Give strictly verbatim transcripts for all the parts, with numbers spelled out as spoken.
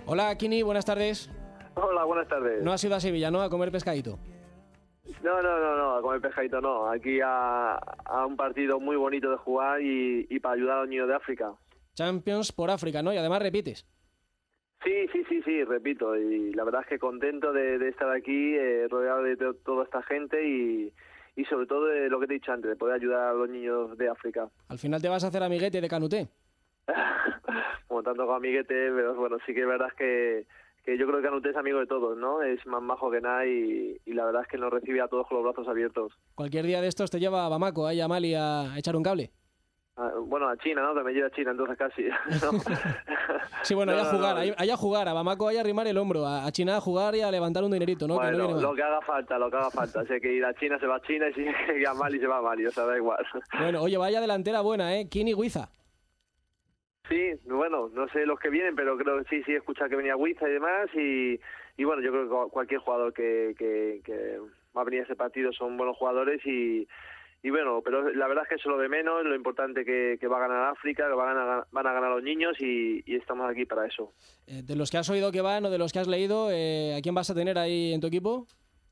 Hola, Kini, buenas tardes. Hola, buenas tardes. No has ido a Sevilla, ¿no? A comer pescadito. No, no, no, no, a comer pescadito no. Aquí a, a un partido muy bonito de jugar y, y para ayudar a los niños de África. Champions por África, ¿no? Y además repites. Sí, sí, sí, sí, repito. Y la verdad es que contento de, de estar aquí, eh, rodeado de to- toda esta gente y, y sobre todo de lo que te he dicho antes, de poder ayudar a los niños de África. Al final te vas a hacer amiguete de Canuté. Como tanto con amiguete, pero bueno, sí que es verdad que, que yo creo que Canuté es amigo de todos, ¿no? Es más majo que nada y, y la verdad es que nos recibe a todos con los brazos abiertos. Cualquier día de estos te lleva a Bamako, ahí a Mali, a echar un cable. Ah, bueno, a China, ¿no? Que me lleva a China, entonces casi. ¿no? Sí, bueno, No, allá a no, jugar, no. allá allá a jugar, a Bamako ahí a arrimar el hombro, a a China a jugar y a levantar un dinerito, ¿no? Que no Bueno, viene lo mal. que haga falta, lo que haga falta. Si hay que ir a China, se va a China, y si hay que ir a Mali, se va a Mali, o sea, da igual. Bueno, oye, vaya delantera buena, ¿eh? Kini Huiza. Sí, bueno, no sé los que vienen, pero creo que sí, sí, he escuchado que venía Huiza y demás, y, y bueno, yo creo que cu- cualquier jugador que, que, que va a venir a ese partido son buenos jugadores y... Y bueno, pero la verdad es que eso es lo de menos, lo importante que, que va a ganar África, que van a, ganar- van a ganar los niños y, y estamos aquí para eso. Eh, de los que has oído que van o de los que has leído, eh, ¿a quién vas a tener ahí en tu equipo?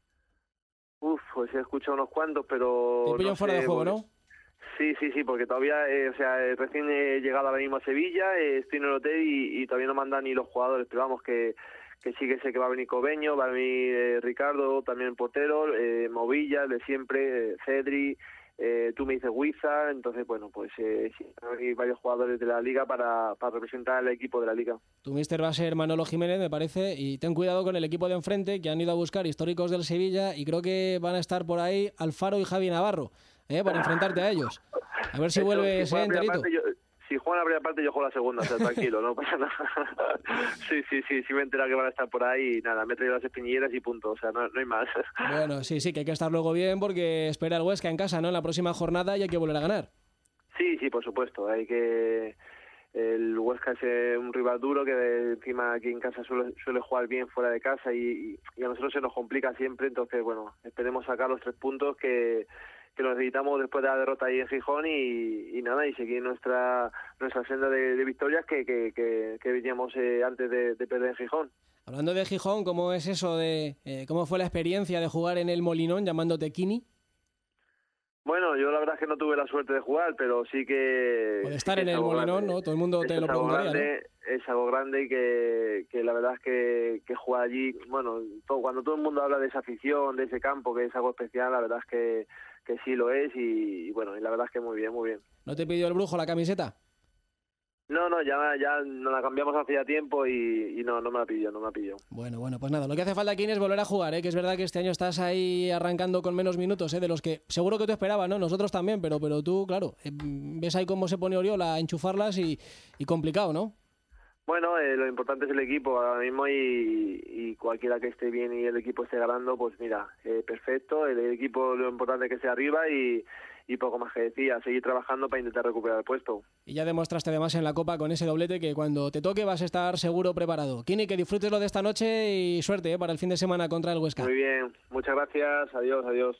Uf, pues he escuchado unos cuantos, Te pero pillan no fuera sé, de juego, porque- ¿no? Sí, sí, sí, porque todavía, eh, o sea, eh, recién he llegado ahora mismo a Sevilla, eh, estoy en el hotel y, y todavía no mandan ni los jugadores, pero vamos, que, que sí que sé que va a venir Cobeño, va a venir eh, Ricardo, también el portero, eh, Movilla, el de siempre, eh, Cedri, eh, tú me dices Huiza, entonces, bueno, pues eh, sí, hay varios jugadores de la liga para, para representar al equipo de la liga. Tu míster va a ser Manolo Jiménez, me parece, y ten cuidado con el equipo de enfrente, que han ido a buscar históricos del Sevilla y creo que van a estar por ahí Alfaro y Javi Navarro, ¿eh? Para enfrentarte a ellos. A ver si Eso, vuelves, juega ¿eh, la primera enterito? parte, yo- si juegan la primera parte, yo juego la segunda, o sea, tranquilo, no pasa nada. Sí, sí, sí, sí me he enterado que van a estar por ahí y nada, me he traído las espinilleras y punto, o sea, no, no hay más. Bueno, sí, sí, que hay que estar luego bien porque espera el Huesca en casa, ¿no? En la próxima jornada y hay que volver a ganar. Sí, sí, por supuesto, hay que... El Huesca es eh, un rival duro que de- encima aquí en casa suele, suele jugar bien fuera de casa y, y a nosotros se nos complica siempre, entonces, bueno, esperemos sacar los tres puntos que, que los necesitamos después de la derrota ahí en Gijón y, y nada, y seguir nuestra nuestra senda de, de victorias que, que, que, que veníamos eh, antes de, de perder en Gijón. Hablando de Gijón, ¿cómo es eso de... eh, cómo fue la experiencia de jugar en el Molinón llamándote Kini? Bueno, yo la verdad es que no tuve la suerte de jugar, pero sí que... O de sí estar que en es el algo Molinón, grande. ¿no? Todo el mundo te Esto lo es algo preguntaría, ¿no? grande, es algo grande y que, que la verdad es que, que jugar allí, bueno, todo, cuando todo el mundo habla de esa afición, de ese campo, que es algo especial, la verdad es que, que sí lo es y, y bueno, y la verdad es que muy bien, muy bien. ¿No te pidió el brujo la camiseta? No, no, ya, ya nos la cambiamos hace ya tiempo y, y no, no me la pidió, no me la pidió. Bueno, bueno, pues nada, lo que hace falta, Kini, es volver a jugar, ¿eh? Que es verdad que este año estás ahí arrancando con menos minutos, ¿eh? De los que seguro que tú esperabas, ¿no? Nosotros también, pero, pero tú, claro, eh, ves ahí cómo se pone Oriola a enchufarlas y, y complicado, ¿no? Bueno, eh, lo importante es el equipo ahora mismo y, y cualquiera que esté bien y el equipo esté ganando, pues mira, eh, perfecto. El, el equipo lo importante es que esté arriba y, y poco más que decía, seguir trabajando para intentar recuperar el puesto. Y ya demostraste además en la Copa con ese doblete que cuando te toque vas a estar seguro preparado. Kini, que disfrutes lo de esta noche y suerte, ¿eh? Para el fin de semana contra el Huesca. Muy bien, muchas gracias, adiós, adiós.